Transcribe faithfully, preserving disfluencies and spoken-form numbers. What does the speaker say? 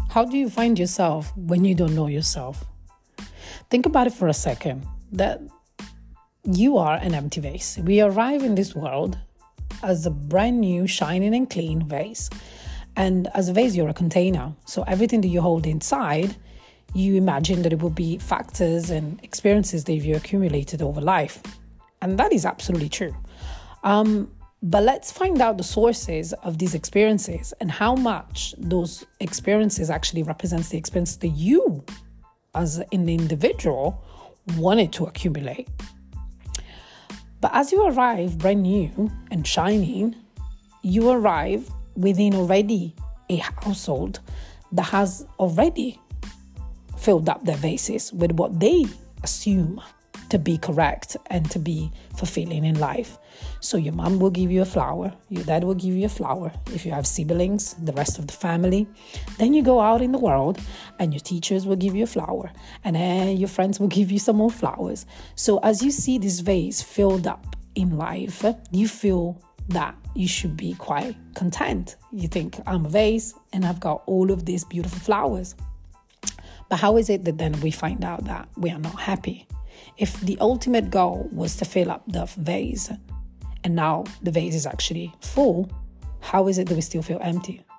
How do you find yourself when you don't know yourself? Think about it for a second, that you are an empty vase. We arrive in this world as a brand new, shining and clean vase. And as a vase, you're a container. So everything that you hold inside, you imagine that it will be factors and experiences that you accumulated over life. And that is absolutely true. Um, but let's find out the sources of these experiences and how much those experiences actually represents the experience that you, as an individual, wanted to accumulate. But as you arrive brand new and shining, you arrive within already a household that has already filled up their vases with what they assume to be correct and to be fulfilling in life. So your mom will give you a flower, your dad will give you a flower. If you have siblings, the rest of the family. Then you go out in the world and your teachers will give you a flower, and then your friends will give you some more flowers. So as you see this vase filled up in life, you feel that you should be quite content. You think, I'm a vase and I've got all of these beautiful flowers. But how is it that then we find out that we are not happy? If the ultimate goal was to fill up the vase and now the vase is actually full, how is it that we still feel empty?